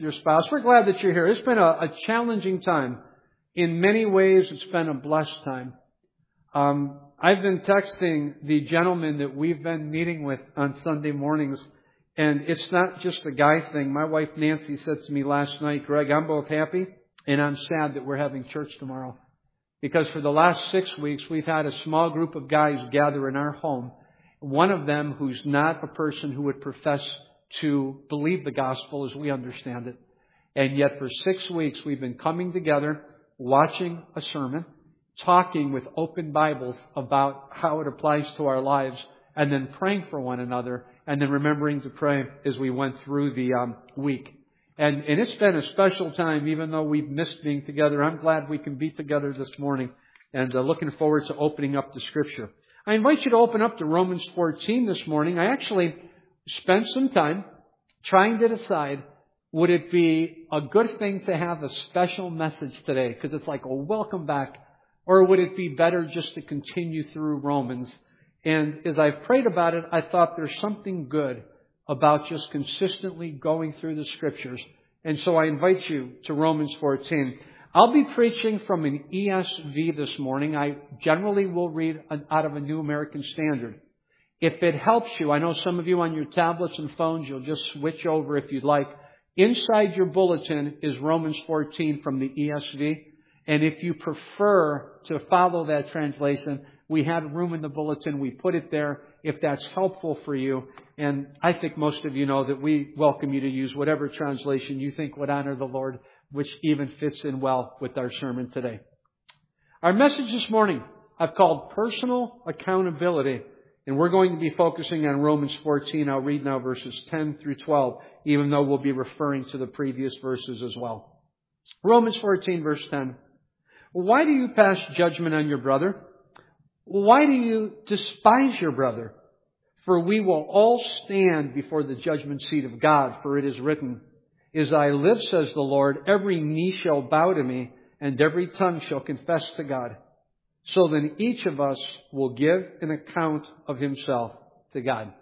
your spouse. We're glad that you're here. It's been a challenging time. In many ways, it's been a blessed time. I've been texting the gentleman that we've been meeting with on Sunday mornings, and it's not just a guy thing. My wife Nancy said to me last night, Greg, I'm both happy and I'm sad that we're having church tomorrow. Because for the last 6 weeks, we've had a small group of guys gather in our home. One of them who's not a person who would profess to believe the gospel as we understand it. And yet for 6 weeks, we've been coming together, watching a sermon, talking with open Bibles about how it applies to our lives, and then praying for one another, and then remembering to pray as we went through the week. And it's been a special time, even though we've missed being together. I'm glad we can be together this morning, and looking forward to opening up the Scripture. I invite you to open up to Romans 14 this morning. I actually spent some time trying to decide, would it be a good thing to have a special message today? Because it's like a welcome back. Or would it be better just to continue through Romans? And as I've prayed about it, I thought there's something good about just consistently going through the Scriptures. And so I invite you to Romans 14. I'll be preaching from an ESV this morning. I generally will read out of a New American Standard. If it helps you, I know some of you on your tablets and phones, you'll just switch over if you'd like. Inside your bulletin is Romans 14 from the ESV. And if you prefer to follow that translation, we had room in the bulletin. We put it there if that's helpful for you. And I think most of you know that we welcome you to use whatever translation you think would honor the Lord, which even fits in well with our sermon today. Our message this morning I've called Personal Accountability. And we're going to be focusing on Romans 14. I'll read now verses 10 through 12, even though we'll be referring to the previous verses as well. Romans 14, verse 10. Why do you pass judgment on your brother? Why do you despise your brother? For we will all stand before the judgment seat of God, for it is written, As I live, says the Lord, every knee shall bow to me, and every tongue shall confess to God. So then each of us will give an account of himself to God.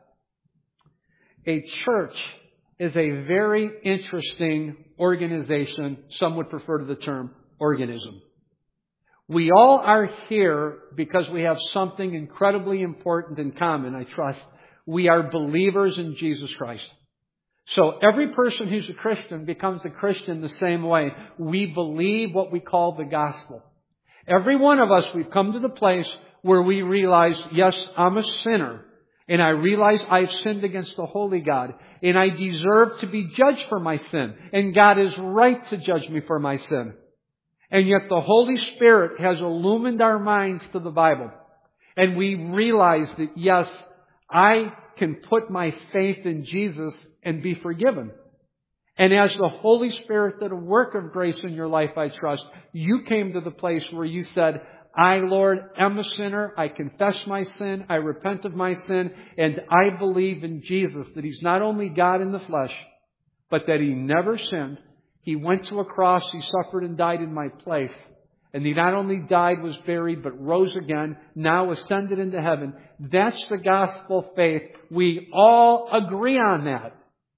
A church is a very interesting organization. Some would prefer to the term organism. We all are here because we have something incredibly important in common, I trust. We are believers in Jesus Christ. So every person who's a Christian becomes a Christian the same way. We believe what we call the gospel. Every one of us, we've come to the place where we realize, yes, I'm a sinner. And I realize I've sinned against the holy God. And I deserve to be judged for my sin. And God is right to judge me for my sin. And yet the Holy Spirit has illumined our minds to the Bible. And we realize that, yes, I can put my faith in Jesus and be forgiven. And as the Holy Spirit did a work of grace in your life, I trust, you came to the place where you said, I, Lord, am a sinner. I confess my sin. I repent of my sin. And I believe in Jesus, that He's not only God in the flesh, but that He never sinned. He went to a cross. He suffered and died in my place. And He not only died, was buried, but rose again, now ascended into heaven. That's the gospel faith. We all agree on that.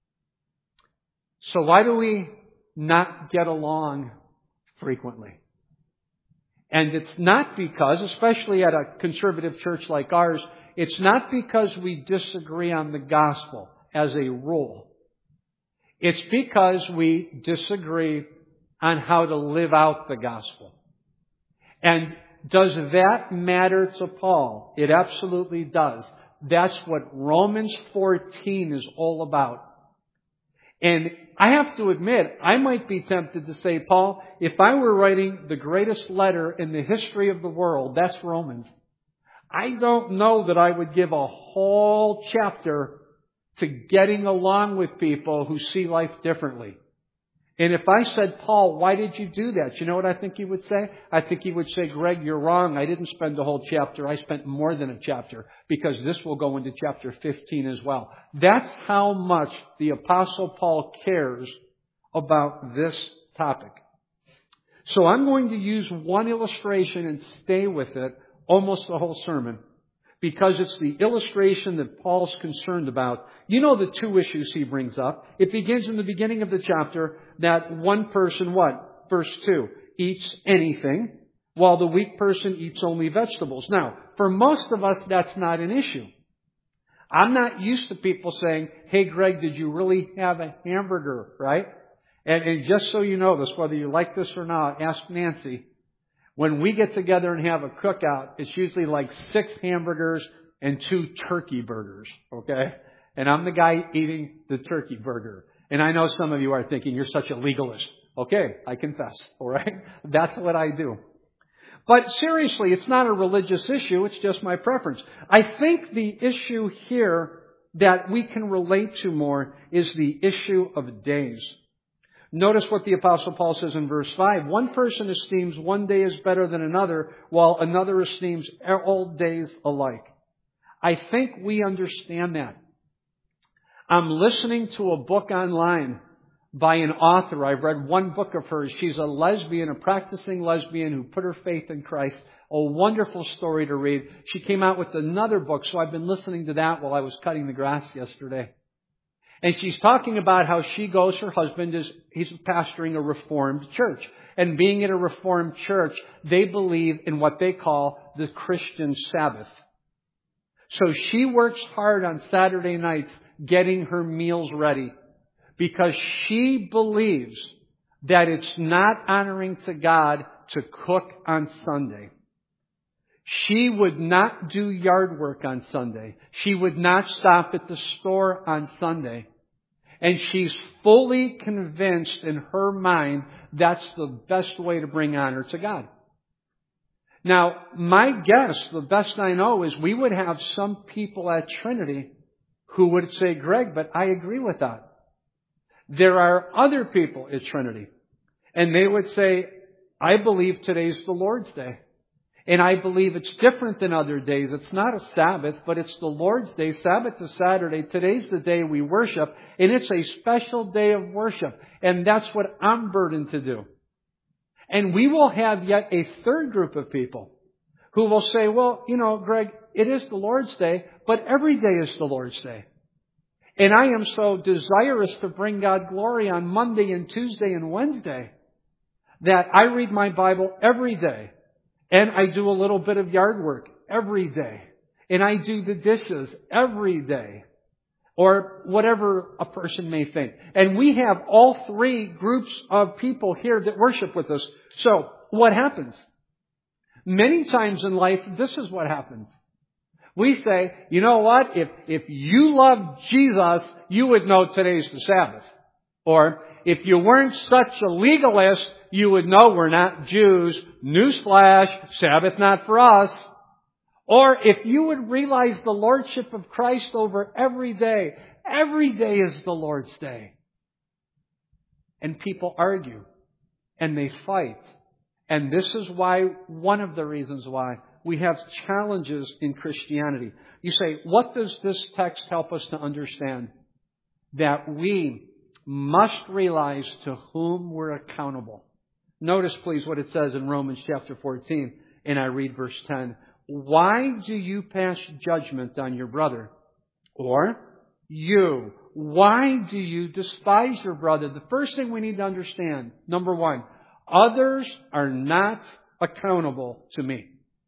So why do we not get along frequently? And it's not because, especially at a conservative church like ours, it's not because we disagree on the gospel as a rule. It's because we disagree on how to live out the gospel. And does that matter to Paul? It absolutely does. That's what Romans 14 is all about. And I have to admit, I might be tempted to say, Paul, if I were writing the greatest letter in the history of the world, that's Romans. I don't know that I would give a whole chapter to getting along with people who see life differently. And if I said, Paul, why did you do that? You know what I think he would say? I think he would say, Greg, you're wrong. I didn't spend the whole chapter. I spent more than a chapter, because this will go into chapter 15 as well. That's how much the Apostle Paul cares about this topic. So I'm going to use one illustration and stay with it almost the whole sermon. because it's the illustration that Paul's concerned about. You know the two issues he brings up. It begins in the beginning of the chapter that one person, what? Verse 2, eats anything, while the weak person eats only vegetables. Now, for most of us, that's not an issue. I'm not used to people saying, hey, Greg, did you really have a hamburger, right? And just so you know this, whether you like this or not, ask Nancy. When we get together and have a cookout, it's usually like 6 hamburgers and 2 turkey burgers, okay? And I'm the guy eating the turkey burger. And I know some of you are thinking, you're such a legalist. Okay, I confess, all right? That's what I do. But seriously, it's not a religious issue. It's just my preference. I think the issue here that we can relate to more is the issue of days. Notice what the Apostle Paul says in verse 5. One person esteems one day as better than another, while another esteems all days alike. I think we understand that. I'm listening to a book online by an author. I've read one book of hers. She's a lesbian, a practicing lesbian who put her faith in Christ. A wonderful story to read. She came out with another book, so I've been listening to that while I was cutting the grass yesterday. And she's talking about how she goes, her husband he's pastoring a Reformed church. And being in a Reformed church, they believe in what they call the Christian Sabbath. So she works hard on Saturday nights getting her meals ready, because she believes that it's not honoring to God to cook on Sunday. She would not do yard work on Sunday. She would not stop at the store on Sunday. And she's fully convinced in her mind that's the best way to bring honor to God. Now, my guess, the best I know, is we would have some people at Trinity who would say, Greg, but I agree with that. There are other people at Trinity, and they would say, I believe today's the Lord's Day. And I believe it's different than other days. It's not a Sabbath, but it's the Lord's Day. Sabbath is Saturday. Today's the day we worship, and it's a special day of worship. And that's what I'm burdened to do. And we will have yet a third group of people who will say, well, Greg, it is the Lord's Day, but every day is the Lord's Day. And I am so desirous to bring God glory on Monday and Tuesday and Wednesday that I read my Bible every day. And I do a little bit of yard work every day. And I do the dishes every day. Or whatever a person may think. And we have all 3 groups of people here that worship with us. So, what happens? Many times in life, this is what happens. We say, you know what? If you love Jesus, you would know today's the Sabbath. Or, if you weren't such a legalist, you would know we're not Jews. Newsflash, Sabbath not for us. Or if you would realize the Lordship of Christ over every day is the Lord's Day. And people argue. And they fight. And this is why, one of the reasons why, we have challenges in Christianity. You say, what does this text help us to understand? That we must realize to whom we're accountable. Notice, please, what it says in Romans chapter 14, and I read verse 10. Why do you pass judgment on your brother? Or, you, why do you despise your brother? The first thing we need to understand, number 1, others are not accountable to me.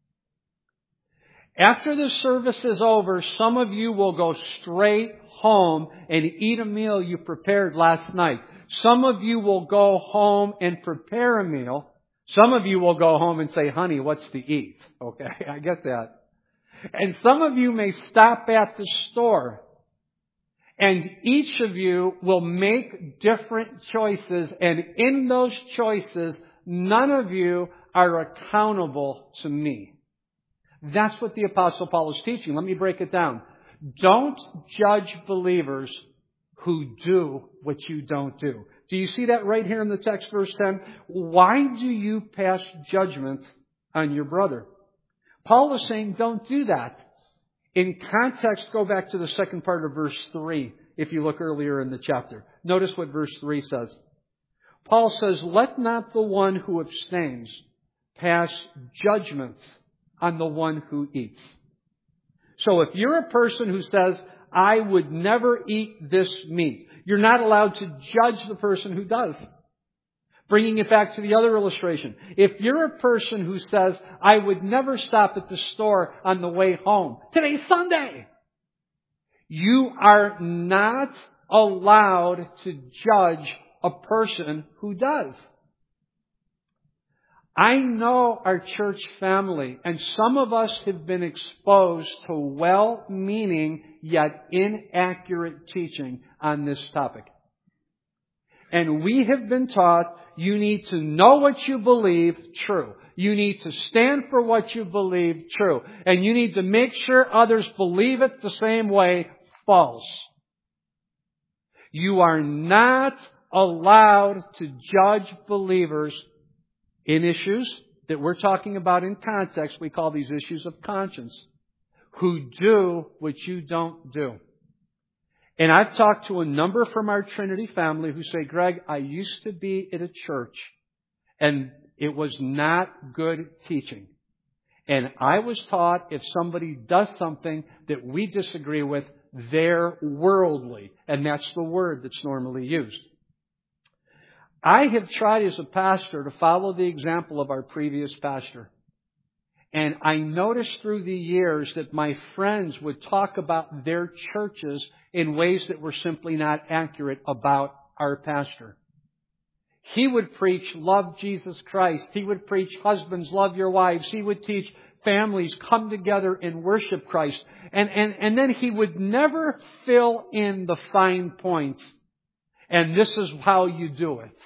After the service is over, some of you will go straight home and eat a meal you prepared last night. Some of you will go home and prepare a meal. Some of you will go home and say, honey, what's to eat? Okay, I get that. And some of you may stop at the store. And each of you will make different choices. And in those choices, none of you are accountable to me. That's what the Apostle Paul is teaching. Let me break it down. Don't judge believers who do what you don't do. Do you see that right here in the text, verse 10? Why do you pass judgment on your brother? Paul is saying, don't do that. In context, go back to the second part of verse 3, if you look earlier in the chapter. Notice what verse 3 says. Paul says, let not the one who abstains pass judgment on the one who eats. So if you're a person who says, I would never eat this meat, you're not allowed to judge the person who does. Bringing it back to the other illustration. If you're a person who says, I would never stop at the store on the way home. Today's Sunday. You are not allowed to judge a person who does. I know our church family, and some of us have been exposed to well-meaning yet inaccurate teaching on this topic. And we have been taught you need to know what you believe, true. You need to stand for what you believe, true. And you need to make sure others believe it the same way, false. You are not allowed to judge believers in issues that we're talking about in context. We call these issues of conscience, who do what you don't do. And I've talked to a number from our Trinity family who say, Greg, I used to be at a church and it was not good teaching. And I was taught if somebody does something that we disagree with, they're worldly. And that's the word that's normally used. I have tried as a pastor to follow the example of our previous pastor. And I noticed through the years that my friends would talk about their churches in ways that were simply not accurate about our pastor. He would preach, love Jesus Christ. He would preach, husbands, love your wives. He would teach families, come together and worship Christ. And then he would never fill in the fine points. And this is how you do it.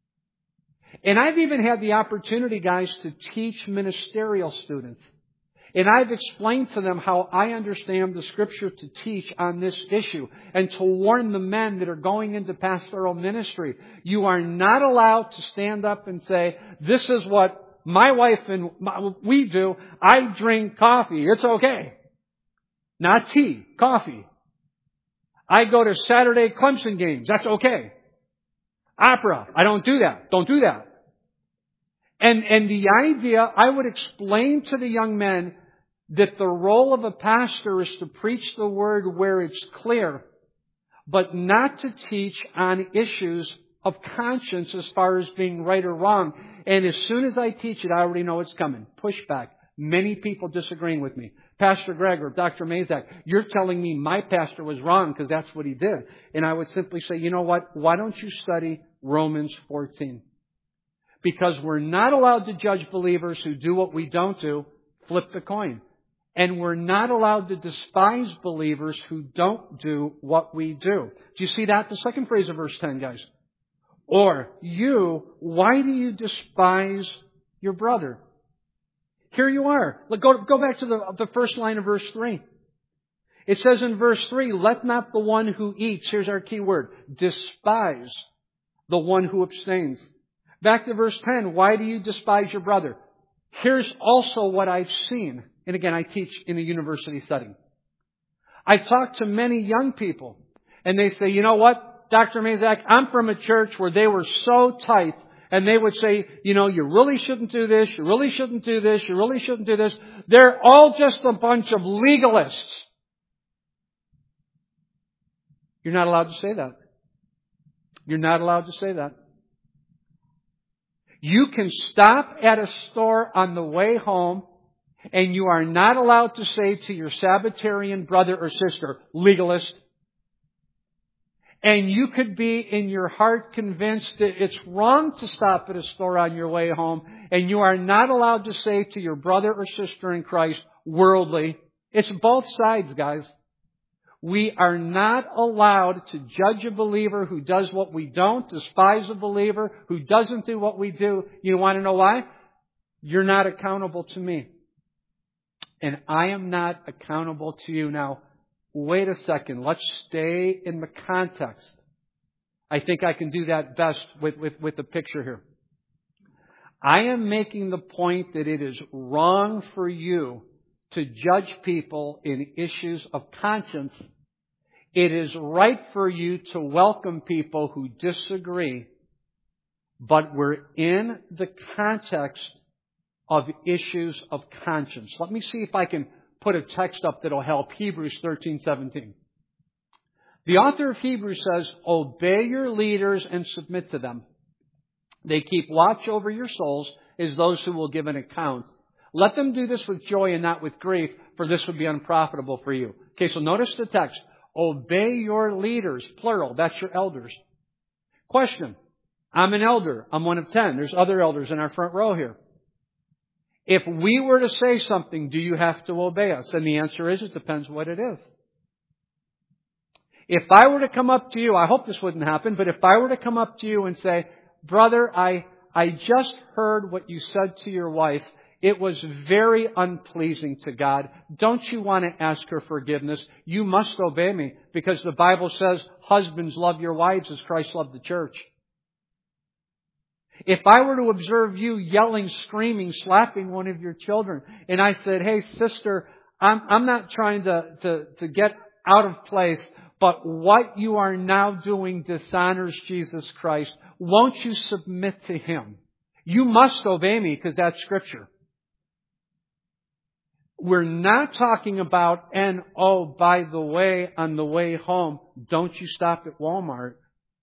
And I've even had the opportunity, guys, to teach ministerial students. And I've explained to them how I understand the Scripture to teach on this issue and to warn the men that are going into pastoral ministry. You are not allowed to stand up and say, this is what my wife and we do. I drink coffee. It's okay. Not tea, coffee. I go to Saturday Clemson games. That's okay. Opera. I don't do that. Don't do that. And the idea, I would explain to the young men that the role of a pastor is to preach the word where it's clear, but not to teach on issues of conscience as far as being right or wrong. And as soon as I teach it, I already know it's coming. Pushback. Many people disagreeing with me. Pastor Greg or Dr. Mazak, you're telling me my pastor was wrong because that's what he did. And I would simply say, you know what? Why don't you study Romans 14? Because we're not allowed to judge believers who do what we don't do. Flip the coin. And we're not allowed to despise believers who don't do what we do. Do you see that? The second phrase of verse 10, guys. Or you, why do you despise your brother? Here you are. Go back to the first line of verse 3. It says in verse 3, let not the one who eats, here's our key word, despise the one who abstains. Back to verse 10, why do you despise your brother? Here's also what I've seen. And again, I teach in a university setting. I talk to many young people, and they say, you know what, Dr. Mazak, I'm from a church where they were so tight, and they would say, you know, you really shouldn't do this, you really shouldn't do this, you really shouldn't do this. They're all just a bunch of legalists. You're not allowed to say that. You're not allowed to say that. You can stop at a store on the way home, and you are not allowed to say to your Sabbatarian brother or sister, legalist. And you could be in your heart convinced that it's wrong to stop at a store on your way home, and you are not allowed to say to your brother or sister in Christ, worldly. It's both sides, guys. We are not allowed to judge a believer who does what we don't, despise a believer who doesn't do what we do. You want to know why? You're not accountable to me. And I am not accountable to you. Now, wait a second. Let's stay in the context. I think I can do that best with the picture here. I am making the point that it is wrong for you to judge people in issues of conscience. It is right for you to welcome people who disagree, but we're in the context of issues of conscience. Let me see if I can put a text up that'll help. Hebrews 13:17. The author of Hebrews says, obey your leaders and submit to them. They keep watch over your souls as those who will give an account. Let them do this with joy and not with grief, for this would be unprofitable for you. Okay, so notice the text. Obey your leaders, plural. That's your elders. Question. I'm an elder. I'm one of 10. There's other elders in our front row here. If we were to say something, do you have to obey us? And the answer is, it depends what it is. If I were to come up to you, I hope this wouldn't happen, but if I were to come up to you and say, brother, I just heard what you said to your wife. It was very unpleasing to God. Don't you want to ask her forgiveness? You must obey me, because the Bible says, husbands, love your wives as Christ loved the church. If I were to observe you yelling, screaming, slapping one of your children, and I said, hey, sister, I'm not trying to get out of place, but what you are now doing dishonors Jesus Christ. Won't you submit to Him? You must obey me, because that's Scripture. We're not talking about, and oh, by the way, on the way home, don't you stop at Walmart.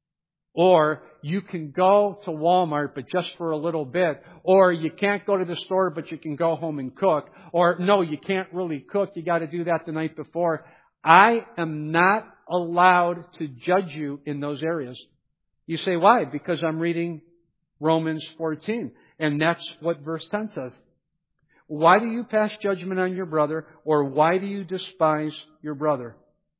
Or you can go to Walmart, but just for a little bit. Or you can't go to the store, but you can go home and cook. Or no, you can't really cook. You got to do that the night before. I am not allowed to judge you in those areas. You say, why? Because I'm reading Romans 14. And that's what verse 10 says. Why do you pass judgment on your brother? Or why do you despise your brother?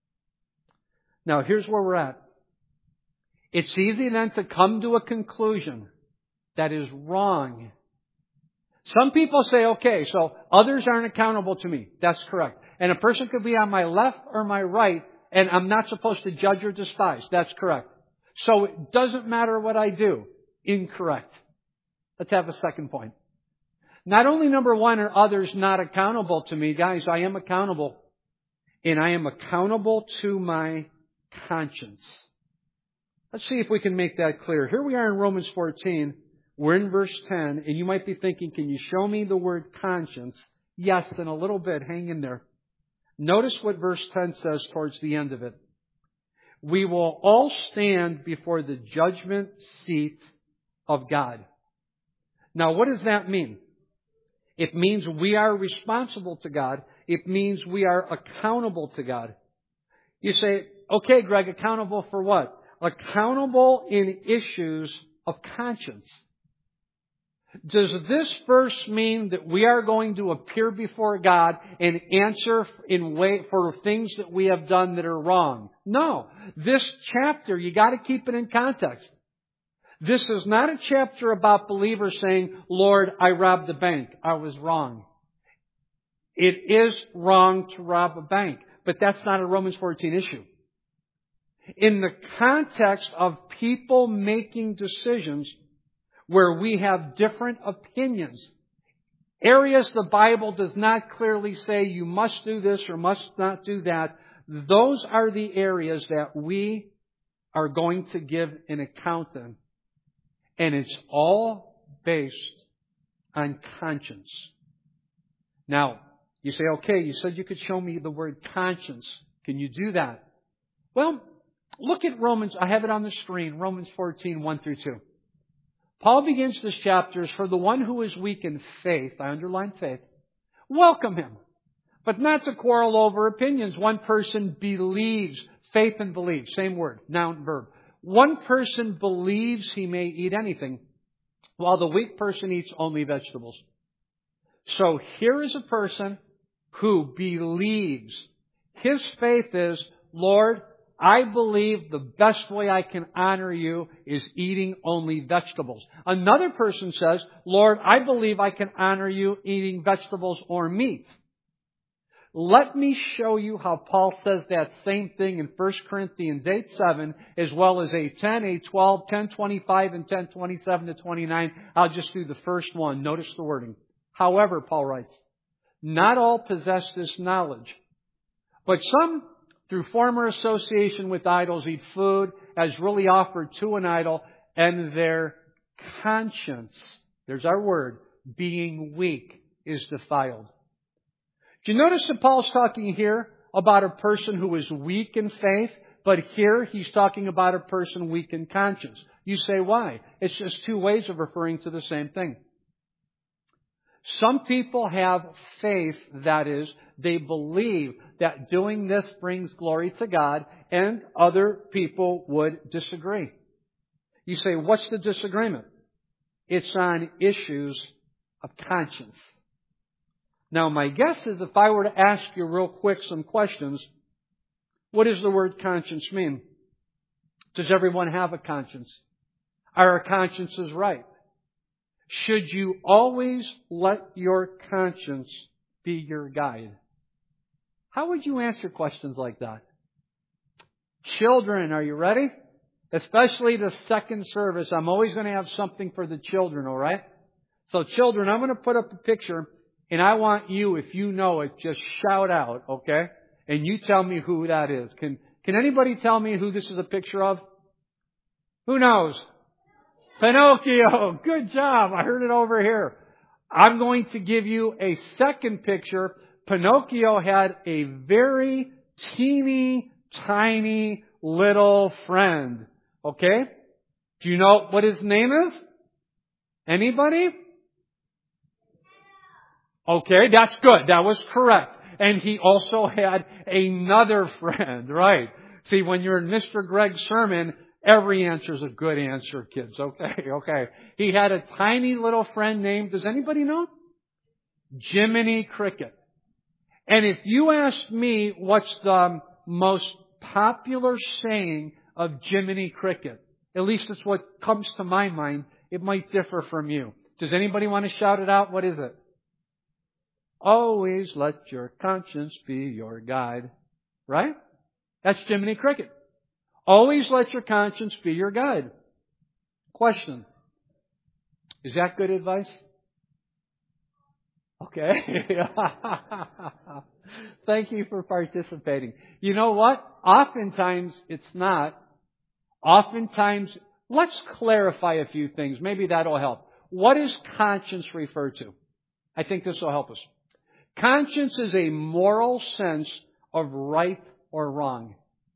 Now, here's where we're at. It's easy then to come to a conclusion that is wrong. Some people say, okay, so others aren't accountable to me. That's correct. And a person could be on my left or my right, and I'm not supposed to judge or despise. That's correct. So it doesn't matter what I do. Incorrect. Let's have a second point. Not only, number one, are others not accountable to me. Guys, I am accountable. And I am accountable to my conscience. Let's see if we can make that clear. Here we are in Romans 14. We're in verse 10. And you might be thinking, can you show me the word conscience? Yes, in a little bit. Hang in there. Notice what verse 10 says towards the end of it. We will all stand before the judgment seat of God. Now, what does that mean? It means we are responsible to God. It means we are accountable to God. You say, okay, Greg, accountable for what? Accountable in issues of conscience. Does this verse mean that we are going to appear before God and answer for things that we have done that are wrong? No. This chapter, you got to keep it in context. This is not a chapter about believers saying, Lord, I robbed the bank. I was wrong. It is wrong to rob a bank, but that's not a Romans 14 issue. In the context of people making decisions where we have different opinions, areas the Bible does not clearly say you must do this or must not do that, those are the areas that we are going to give an account in. And it's all based on conscience. Now, you say, okay, you said you could show me the word conscience. Can you do that? Well, look at Romans. I have it on the screen. Romans 14, 1 through 2. Paul begins this chapter as for the one who is weak in faith. I underline faith. Welcome him. But not to quarrel over opinions. One person believes. Faith and believe. Same word. Noun, verb. One person believes he may eat anything, while the weak person eats only vegetables. So here is a person who believes. His faith is, Lord, I believe the best way I can honor you is eating only vegetables. Another person says, Lord, I believe I can honor you eating vegetables or meat. Let me show you how Paul says that same thing in 1 Corinthians 8:7, as well as 8:10, 8:12, 10:25, and 10:27-29. I'll just do the first one. Notice the wording. However, Paul writes, not all possess this knowledge, but some, through former association with idols, eat food as really offered to an idol, and their conscience, there's our word, being weak, is defiled. Do you notice that Paul's talking here about a person who is weak in faith, but here he's talking about a person weak in conscience? You say, why? It's just two ways of referring to the same thing. Some people have faith, that is, they believe that doing this brings glory to God, and other people would disagree. You say, what's the disagreement? It's on issues of conscience. Now, my guess is if I were to ask you real quick some questions, what does the word conscience mean? Does everyone have a conscience? Are our consciences right? Should you always let your conscience be your guide? How would you answer questions like that? Children, are you ready? Especially the second service. I'm always going to have something for the children, all right? So children, I'm going to put up a picture, and I want you, if you know it, just shout out, okay? And you tell me who that is. Can anybody tell me who this is a picture of? Who knows? Pinocchio. Good job. I heard it over here. I'm going to give you a second picture. Pinocchio had a very teeny, tiny little friend. Okay? Do you know what his name is? Anybody? Okay, that's good. That was correct. And he also had another friend, right? See, when you're in Mr. Greg's sermon, every answer is a good answer, kids. Okay. He had a tiny little friend named, does anybody know? Jiminy Cricket. And if you ask me what's the most popular saying of Jiminy Cricket, at least it's what comes to my mind, it might differ from you. Does anybody want to shout it out? What is it? Always let your conscience be your guide. Right? That's Jiminy Cricket. Always let your conscience be your guide. Question. Is that good advice? Okay. Thank you for participating. You know what? Oftentimes it's not. Oftentimes, let's clarify a few things. Maybe that'll help. What does conscience refer to? I think this will help us. Conscience is a moral sense of right or wrong.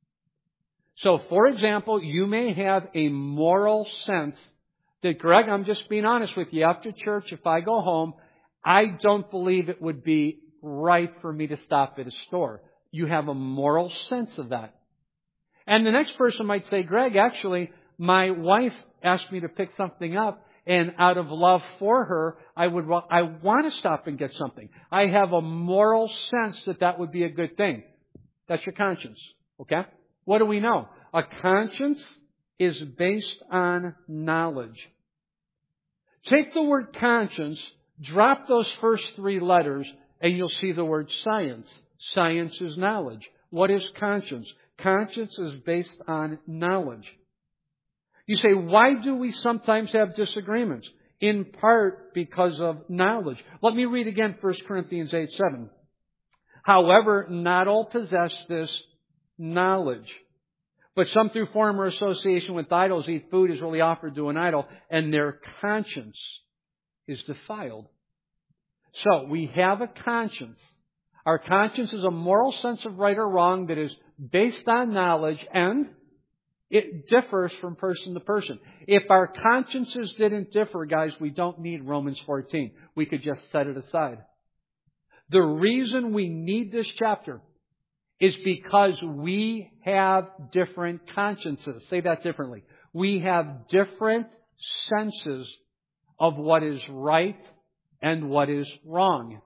So, for example, you may have a moral sense that, Greg, I'm just being honest with you. After church, if I go home, I don't believe it would be right for me to stop at a store. You have a moral sense of that. And the next person might say, Greg, actually, my wife asked me to pick something up, and out of love for her, I want to stop and get something. I have a moral sense that that would be a good thing. That's your conscience. Okay? What do we know? A conscience is based on knowledge. Take the word conscience, drop those first three letters, and you'll see the word science. Science is knowledge. What is conscience? Conscience is based on knowledge. You say, why do we sometimes have disagreements? In part because of knowledge. Let me read again 1 Corinthians 8:7. However, not all possess this knowledge. But some through former association with idols eat food as really offered to an idol, and their conscience is defiled. So, we have a conscience. Our conscience is a moral sense of right or wrong that is based on knowledge, and it differs from person to person. If our consciences didn't differ, guys, we don't need Romans 14. We could just set it aside. The reason we need this chapter is because we have different consciences. Say that differently. We have different senses of what is right and what is wrong.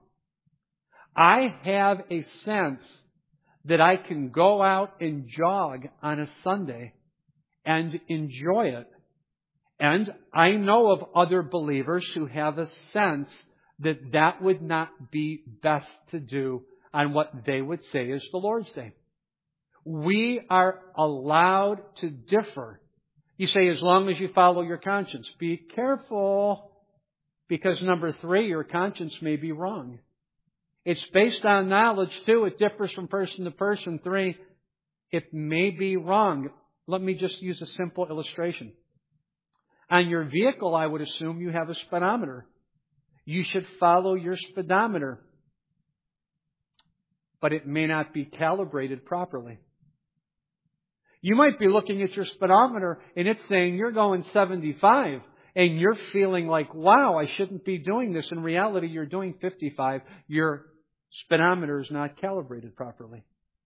I have a sense that I can go out and jog on a Sunday and enjoy it. And I know of other believers who have a sense that that would not be best to do on what they would say is the Lord's Day. We are allowed to differ. You say, as long as you follow your conscience. Be careful, because number 3, your conscience may be wrong. It's based on knowledge, too. It differs from person to person. 3, it may be wrong. Let me just use a simple illustration. On your vehicle, I would assume you have a speedometer. You should follow your speedometer. but it may not be calibrated properly. You might be looking at your speedometer and it's saying you're going 75 and you're feeling like, wow, I shouldn't be doing this. In reality, you're doing 55. Your speedometer is not calibrated properly.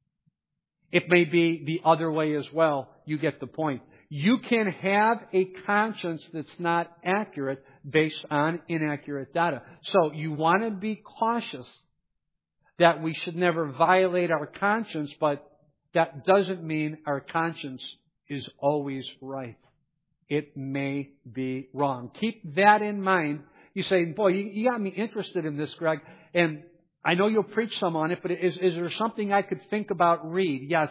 It may be the other way as well. You get the point. You can have a conscience that's not accurate based on inaccurate data. So you want to be cautious that we should never violate our conscience, but that doesn't mean our conscience is always right. It may be wrong. Keep that in mind. You say, boy, you got me interested in this, Greg, and I know you'll preach some on it, but is there something I could think about, read? Yes.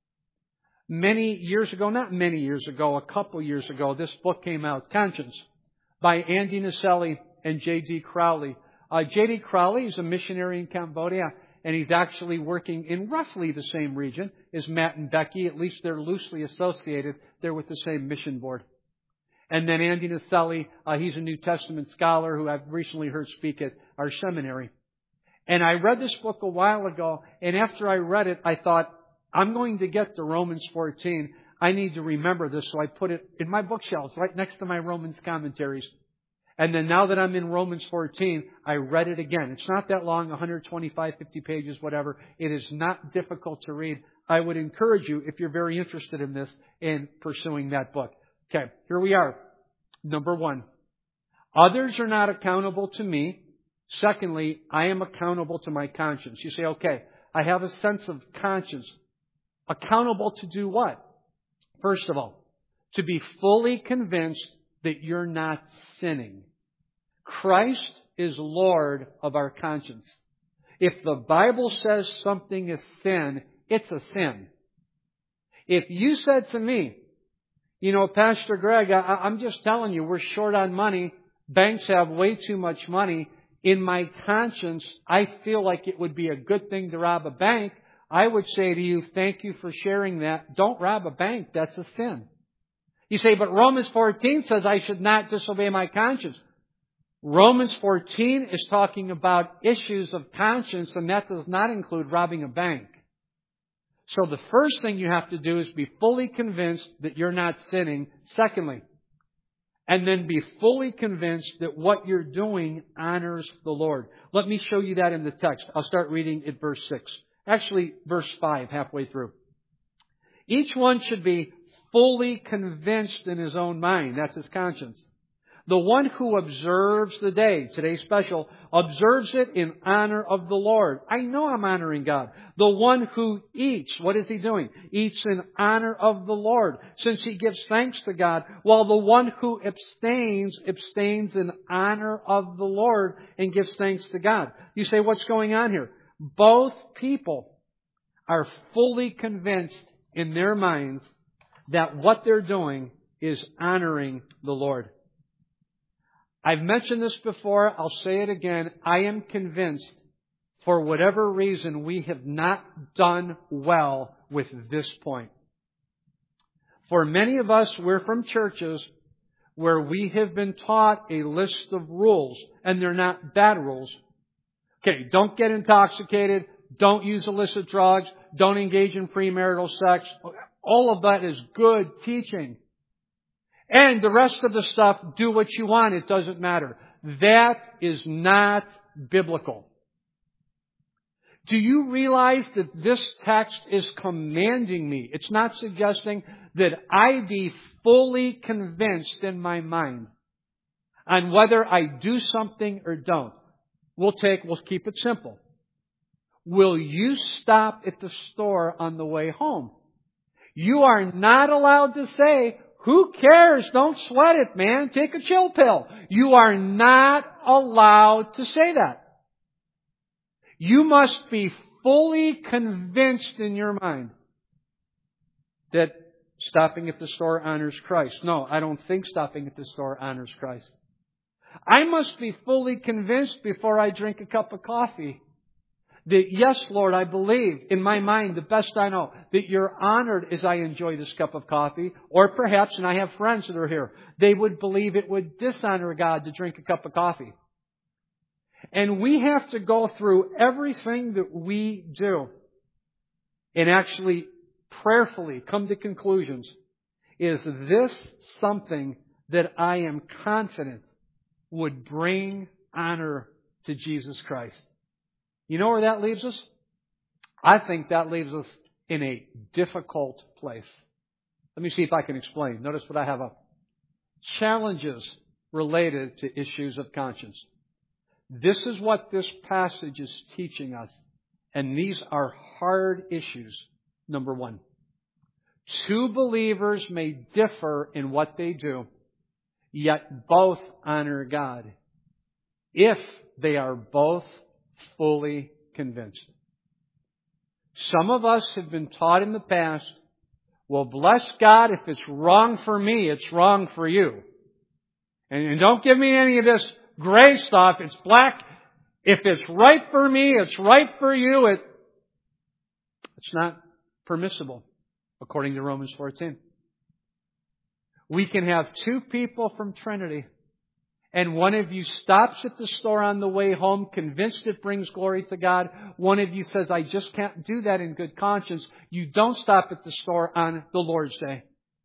Many years ago, not many years ago, a couple years ago, this book came out, Conscience, by Andy Naselli and J.D. Crowley. J.D. Crowley is a missionary in Cambodia, and he's actually working in roughly the same region as Matt and Becky. At least they're loosely associated. They're with the same mission board. And then Andy Naselli, he's a New Testament scholar who I've recently heard speak at our seminary. And I read this book a while ago, and after I read it, I thought, I'm going to get to Romans 14. I need to remember this, so I put it in my bookshelves right next to my Romans commentaries. And then now that I'm in Romans 14, I read it again. It's not that long, 125, 50 pages, whatever. It is not difficult to read. I would encourage you, if you're very interested in this, in pursuing that book. Okay, here we are. Number 1. Others are not accountable to me. Secondly, I am accountable to my conscience. You say, okay, I have a sense of conscience. Accountable to do what? First of all, to be fully convinced that you're not sinning. Christ is Lord of our conscience. If the Bible says something is sin, it's a sin. If you said to me, you know, Pastor Greg, I'm just telling you, we're short on money. Banks have way too much money. In my conscience, I feel like it would be a good thing to rob a bank. I would say to you, thank you for sharing that. Don't rob a bank. That's a sin. You say, but Romans 14 says I should not disobey my conscience. Romans 14 is talking about issues of conscience, and that does not include robbing a bank. So the first thing you have to do is be fully convinced that you're not sinning. Secondly, and then be fully convinced that what you're doing honors the Lord. Let me show you that in the text. I'll start reading at verse 6. Actually, verse 5, halfway through. Each one should be fully convinced in his own mind. That's his conscience. The one who observes the day, today's special, observes it in honor of the Lord. I know I'm honoring God. The one who eats, what is he doing? Eats in honor of the Lord, since he gives thanks to God, while the one who abstains in honor of the Lord and gives thanks to God. You say, what's going on here? Both people are fully convinced in their minds that what they're doing is honoring the Lord. I've mentioned this before. I'll say it again. I am convinced, for whatever reason, we have not done well with this point. For many of us, we're from churches where we have been taught a list of rules, and they're not bad rules. Okay, don't get intoxicated. Don't use illicit drugs. Don't engage in premarital sex. All of that is good teaching. And the rest of the stuff, do what you want. It doesn't matter. That is not biblical. Do you realize that this text is commanding me? It's not suggesting that I be fully convinced in my mind on whether I do something or don't. We'll keep it simple. Will you stop at the store on the way home? You are not allowed to say, who cares? Don't sweat it, man. Take a chill pill. You are not allowed to say that. You must be fully convinced in your mind that stopping at the store honors Christ. No, I don't think stopping at the store honors Christ. I must be fully convinced before I drink a cup of coffee that, yes, Lord, I believe in my mind, the best I know, that you're honored as I enjoy this cup of coffee. Or perhaps, and I have friends that are here, they would believe it would dishonor God to drink a cup of coffee. And we have to go through everything that we do and actually prayerfully come to conclusions. Is this something that I am confident would bring honor to Jesus Christ? You know where that leaves us? I think that leaves us in a difficult place. Let me see if I can explain. Notice what I have up. Challenges related to issues of conscience. This is what this passage is teaching us. And these are hard issues. Number one. Two believers may differ in what they do, yet both honor God if they are both fully convinced. Some of us have been taught in the past, well, bless God, if it's wrong for me, it's wrong for you. And don't give me any of this gray stuff. It's black. If it's right for me, it's right for you. It's not permissible, according to Romans 14. We can have two people from Trinity, and one of you stops at the store on the way home, convinced it brings glory to God. One of you says, I just can't do that in good conscience. You don't stop at the store on the Lord's Day.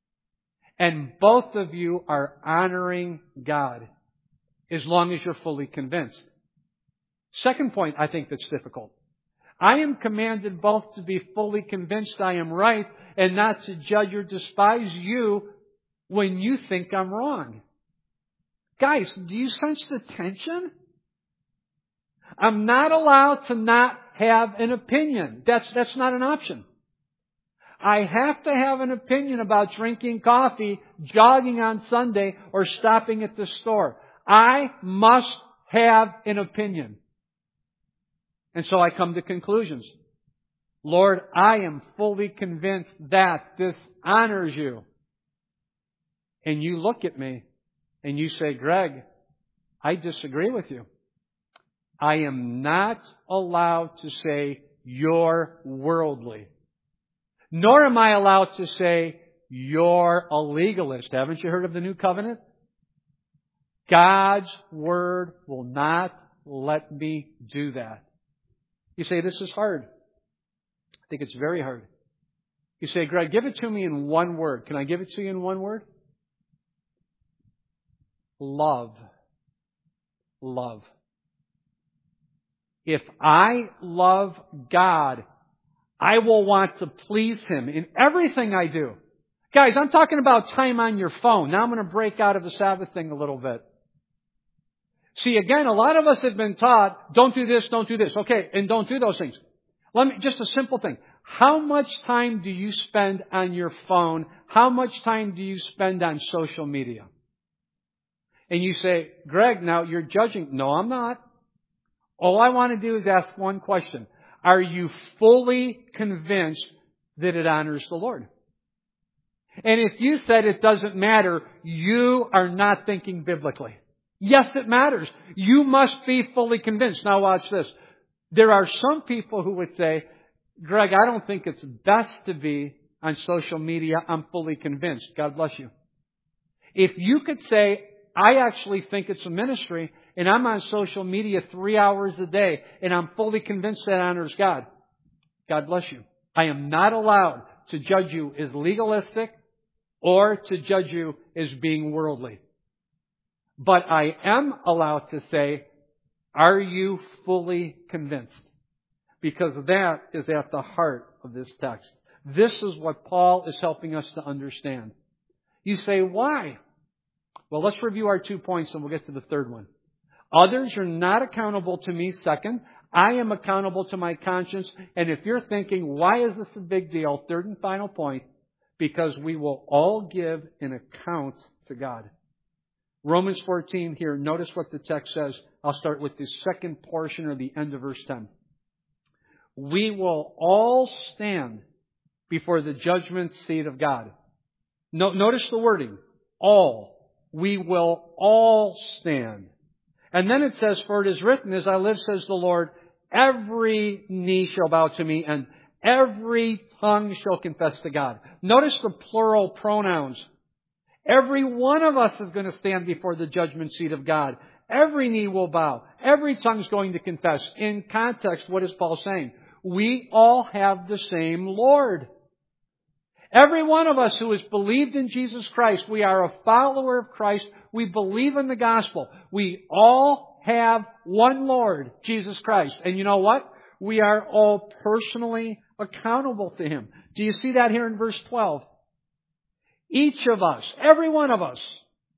And both of you are honoring God as long as you're fully convinced. Second point, I think that's difficult. I am commanded both to be fully convinced I am right and not to judge or despise you when you think I'm wrong. Guys, do you sense the tension? I'm not allowed to not have an opinion. That's not an option. I have to have an opinion about drinking coffee, jogging on Sunday, or stopping at the store. I must have an opinion. And so I come to conclusions. Lord, I am fully convinced that this honors you. And you look at me and you say, Greg, I disagree with you. I am not allowed to say you're worldly. Nor am I allowed to say you're a legalist. Haven't you heard of the New Covenant? God's Word will not let me do that. You say, this is hard. I think it's very hard. You say, Greg, give it to me in one word. Can I give it to you in one word? Love. Love. If I love God, I will want to please Him in everything I do. Guys, I'm talking about time on your phone. Now I'm going to break out of the Sabbath thing a little bit. See, again, a lot of us have been taught, don't do this, don't do this. Okay, and don't do those things. Just a simple thing. How much time do you spend on your phone? How much time do you spend on social media? And you say, Greg, now you're judging. No, I'm not. All I want to do is ask one question. Are you fully convinced that it honors the Lord? And if you said it doesn't matter, you are not thinking biblically. Yes, it matters. You must be fully convinced. Now watch this. There are some people who would say, Greg, I don't think it's best to be on social media. I'm fully convinced. God bless you. If you could say, I actually think it's a ministry, and I'm on social media 3 hours a day, and I'm fully convinced that honors God. God bless you. I am not allowed to judge you as legalistic or to judge you as being worldly. But I am allowed to say, are you fully convinced? Because that is at the heart of this text. This is what Paul is helping us to understand. You say, why? Well, let's review our 2 points and we'll get to the third one. Others are not accountable to me. Second, I am accountable to my conscience. And if you're thinking, why is this a big deal? Third and final point, because we will all give an account to God. Romans 14 here, notice what the text says. I'll start with the second portion or the end of verse 10. We will all stand before the judgment seat of God. Notice the wording. All. We will all stand. And then it says, for it is written, as I live, says the Lord, every knee shall bow to me and every tongue shall confess to God. Notice the plural pronouns. Every one of us is going to stand before the judgment seat of God. Every knee will bow. Every tongue is going to confess. In context, what is Paul saying? We all have the same Lord. Every one of us who has believed in Jesus Christ, we are a follower of Christ. We believe in the gospel. We all have one Lord, Jesus Christ. And you know what? We are all personally accountable to Him. Do you see that here in verse 12? Each of us, every one of us,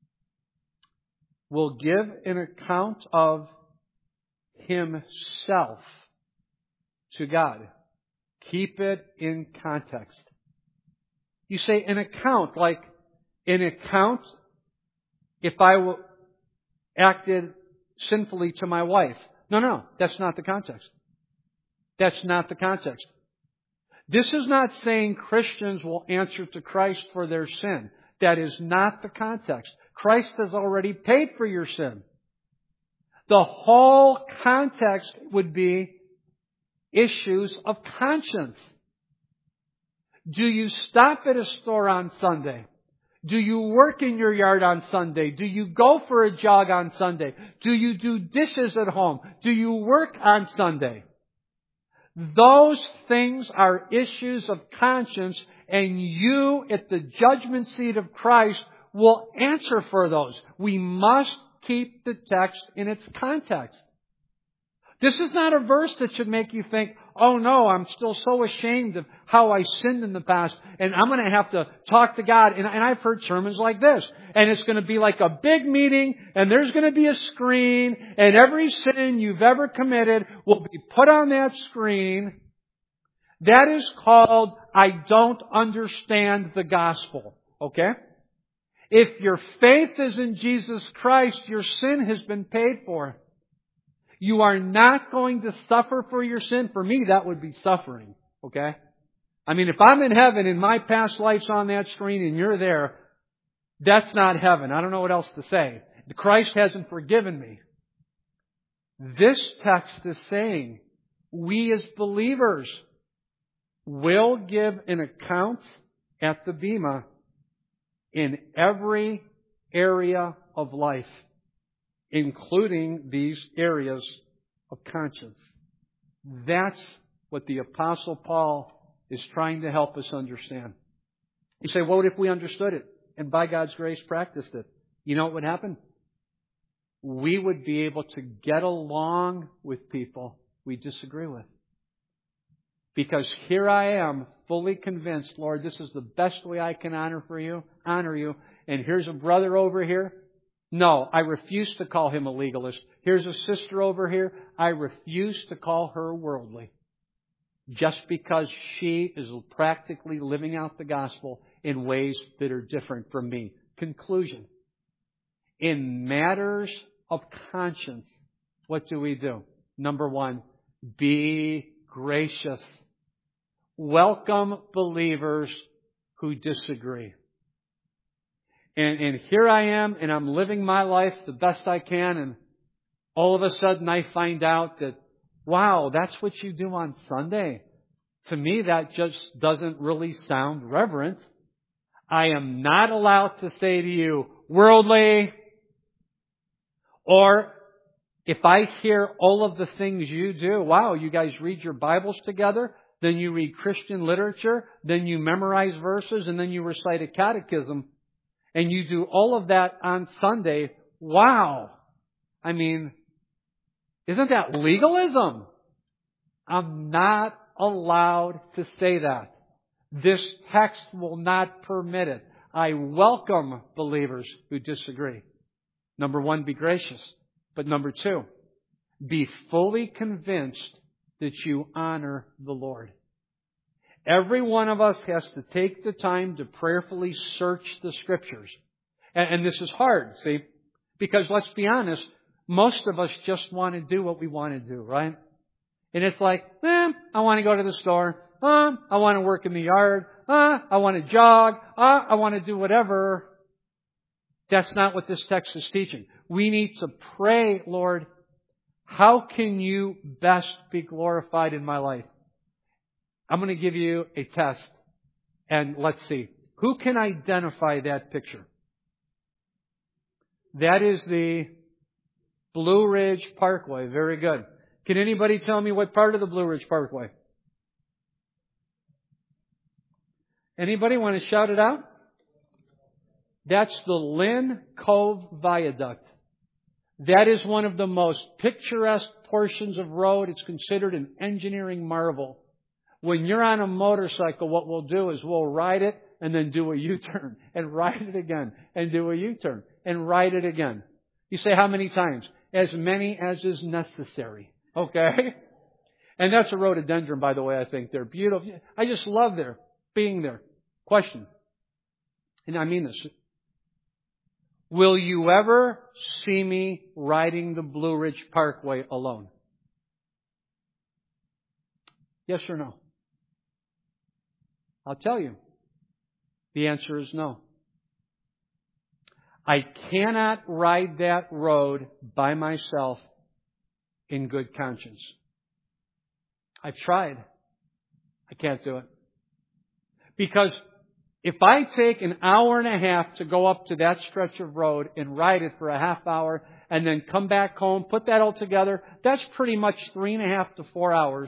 will give an account of himself to God. Keep it in context. You say an account, like an account if I acted sinfully to my wife. No, that's not the context. That's not the context. This is not saying Christians will answer to Christ for their sin. That is not the context. Christ has already paid for your sin. The whole context would be issues of conscience. Do you stop at a store on Sunday? Do you work in your yard on Sunday? Do you go for a jog on Sunday? Do you do dishes at home? Do you work on Sunday? Those things are issues of conscience, and you at the judgment seat of Christ will answer for those. We must keep the text in its context. This is not a verse that should make you think, oh no, I'm still so ashamed of how I sinned in the past, and I'm going to have to talk to God. And I've heard sermons like this, and it's going to be like a big meeting, and there's going to be a screen, and every sin you've ever committed will be put on that screen. That is called, I don't understand the gospel. Okay? If your faith is in Jesus Christ, your sin has been paid for. You are not going to suffer for your sin. For me, that would be suffering. Okay? I mean, if I'm in heaven and my past life's on that screen and you're there, that's not heaven. I don't know what else to say. Christ hasn't forgiven me. This text is saying, we as believers will give an account at the Bema in every area of life, including these areas of conscience. That's what the Apostle Paul is trying to help us understand. You say, well, what if we understood it and by God's grace practiced it? You know what would happen? We would be able to get along with people we disagree with. Because here I am, fully convinced, Lord, this is the best way I can honor you, and here's a brother over here. No, I refuse to call him a legalist. Here's a sister over here. I refuse to call her worldly. Just because she is practically living out the gospel in ways that are different from me. Conclusion. In matters of conscience, what do? Number one, be gracious. Welcome believers who disagree. And here I am, and I'm living my life the best I can, and all of a sudden I find out that, wow, that's what you do on Sunday. To me, that just doesn't really sound reverent. I am not allowed to say to you, worldly, or if I hear all of the things you do, wow, you guys read your Bibles together, then you read Christian literature, then you memorize verses, and then you recite a catechism, and you do all of that on Sunday. Wow! I mean, isn't that legalism? I'm not allowed to say that. This text will not permit it. I welcome believers who disagree. Number one, be gracious. But number two, be fully convinced that you honor the Lord. Every one of us has to take the time to prayerfully search the Scriptures. And this is hard, see? Because let's be honest, most of us just want to do what we want to do, right? And it's like, I want to go to the store. I want to work in the yard. I want to jog. I want to do whatever. That's not what this text is teaching. We need to pray, Lord, how can you best be glorified in my life? I'm going to give you a test, and let's see. Who can identify that picture? That is the Blue Ridge Parkway. Very good. Can anybody tell me what part of the Blue Ridge Parkway? Anybody want to shout it out? That's the Lynn Cove Viaduct. That is one of the most picturesque portions of road. It's considered an engineering marvel. When you're on a motorcycle, what we'll do is we'll ride it and then do a U-turn and ride it again and do a U-turn and ride it again. You say how many times? As many as is necessary. Okay? And that's a rhododendron, by the way, I think. They're beautiful. I just love being there. Question. And I mean this. Will you ever see me riding the Blue Ridge Parkway alone? Yes or no? I'll tell you. The answer is no. I cannot ride that road by myself in good conscience. I've tried. I can't do it. Because if I take an hour and a half to go up to that stretch of road and ride it for a half hour and then come back home, put that all together, that's pretty much 3.5 to 4 hours.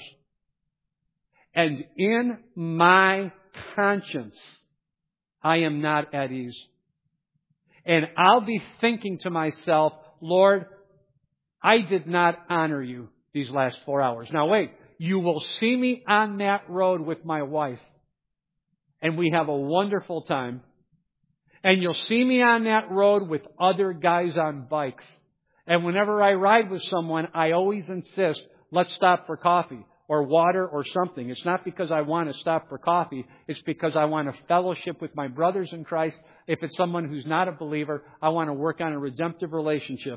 And in my conscience, I am not at ease. And I'll be thinking to myself, Lord, I did not honor you these last 4 hours. Now wait, you will see me on that road with my wife. And we have a wonderful time. And you'll see me on that road with other guys on bikes. And whenever I ride with someone, I always insist, let's stop for coffee or water or something. It's not because I want to stop for coffee. It's because I want to fellowship with my brothers in Christ. If it's someone who's not a believer, I want to work on a redemptive relationship.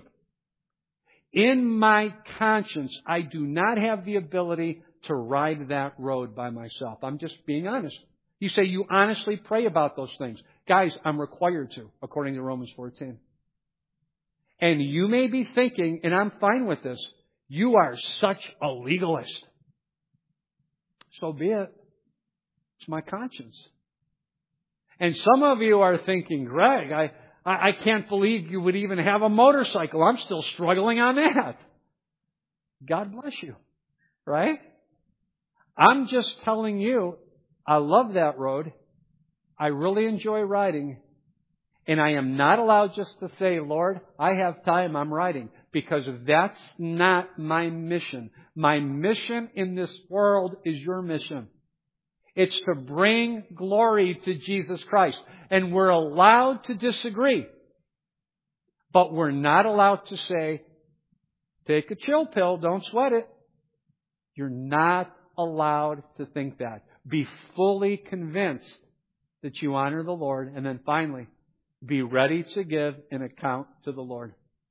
In my conscience, I do not have the ability to ride that road by myself. I'm just being honest. You say you honestly pray about those things. Guys, I'm required to, according to Romans 14. And you may be thinking, and I'm fine with this, you are such a legalist. So be it. It's my conscience. And some of you are thinking, Greg, I can't believe you would even have a motorcycle. I'm still struggling on that. God bless you. Right? I'm just telling you, I love that road. I really enjoy riding. And I am not allowed just to say, Lord, I have time, I'm riding. Because that's not my mission. My mission in this world is your mission. It's to bring glory to Jesus Christ. And we're allowed to disagree. But we're not allowed to say, take a chill pill, don't sweat it. You're not allowed to think that. Be fully convinced that you honor the Lord. And then finally, be ready to give an account to the Lord.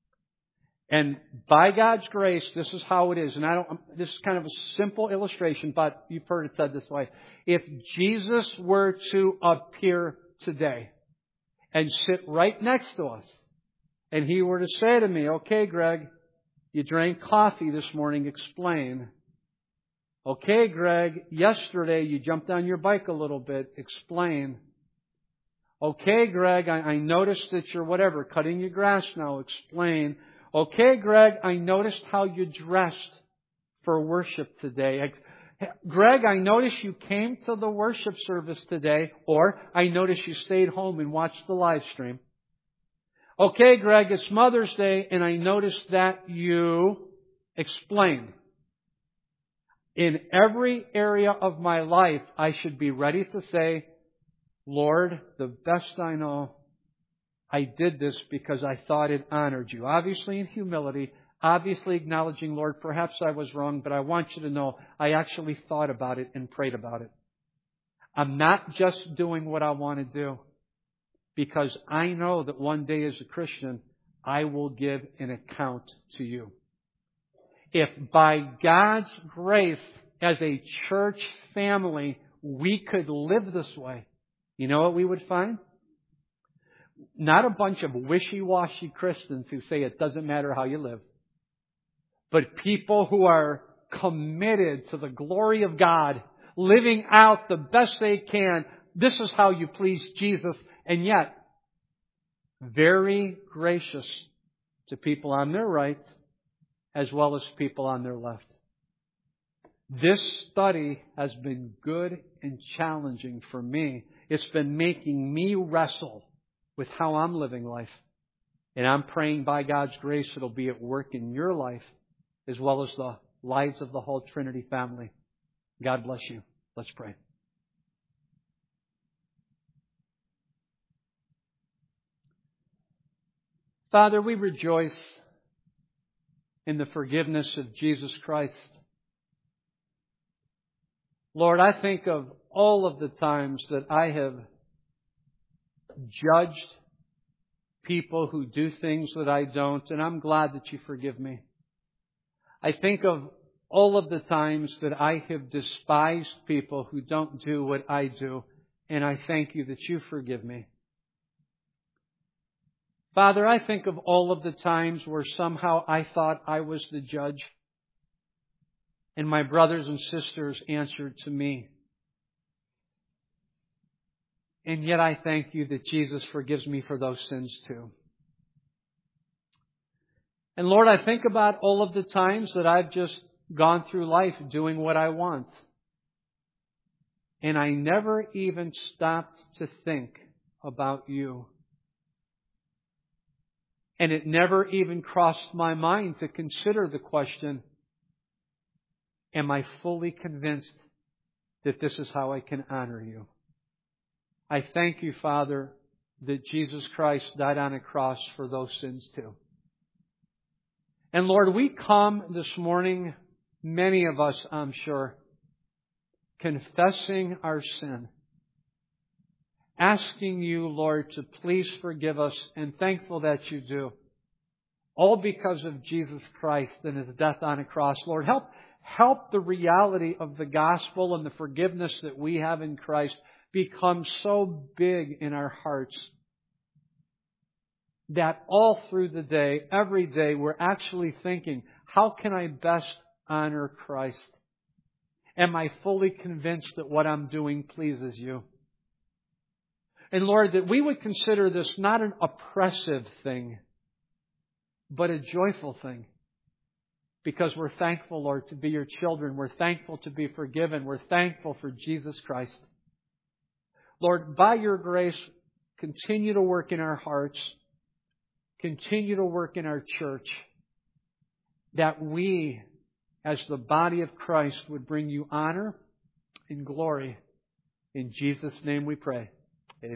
And by God's grace, this is how it is. And this is kind of a simple illustration, but you've heard it said this way. If Jesus were to appear today and sit right next to us, and He were to say to me, okay, Greg, you drank coffee this morning, explain. Okay, Greg, yesterday you jumped on your bike a little bit. Explain. Okay, Greg, I noticed that you're whatever, cutting your grass now. Explain. Okay, Greg, I noticed how you dressed for worship today. Greg, I noticed you came to the worship service today, or I noticed you stayed home and watched the live stream. Okay, Greg, it's Mother's Day, and I noticed that you explained. In every area of my life, I should be ready to say, Lord, the best I know, I did this because I thought it honored you. Obviously in humility, obviously acknowledging, Lord, perhaps I was wrong, but I want you to know I actually thought about it and prayed about it. I'm not just doing what I want to do because I know that one day as a Christian, I will give an account to you. If by God's grace, as a church family, we could live this way, you know what we would find? Not a bunch of wishy-washy Christians who say it doesn't matter how you live, but people who are committed to the glory of God, living out the best they can. This is how you please Jesus, and yet very gracious to people on their right as well as people on their left. This study has been good and challenging for me. It's been making me wrestle with how I'm living life. And I'm praying by God's grace it'll be at work in your life as well as the lives of the whole Trinity family. God bless you. Let's pray. Father, we rejoice in the forgiveness of Jesus Christ. Lord, I think of all of the times that I have judged people who do things that I don't, and I'm glad that you forgive me. I think of all of the times that I have despised people who don't do what I do, and I thank you that you forgive me. Father, I think of all of the times where somehow I thought I was the judge, and my brothers and sisters answered to me. And yet I thank you that Jesus forgives me for those sins too. And Lord, I think about all of the times that I've just gone through life doing what I want. And I never even stopped to think about you. And it never even crossed my mind to consider the question, am I fully convinced that this is how I can honor you? I thank you, Father, that Jesus Christ died on a cross for those sins too. And Lord, we come this morning, many of us, I'm sure, confessing our sin, asking you, Lord, to please forgive us, and thankful that you do. All because of Jesus Christ and His death on a cross. Lord, help the reality of the gospel and the forgiveness that we have in Christ become so big in our hearts that all through the day, every day, we're actually thinking, how can I best honor Christ? Am I fully convinced that what I'm doing pleases you? And Lord, that we would consider this not an oppressive thing, but a joyful thing. Because we're thankful, Lord, to be your children. We're thankful to be forgiven. We're thankful for Jesus Christ. Lord, by your grace, continue to work in our hearts. Continue to work in our church. That we, as the body of Christ, would bring you honor and glory. In Jesus' name we pray.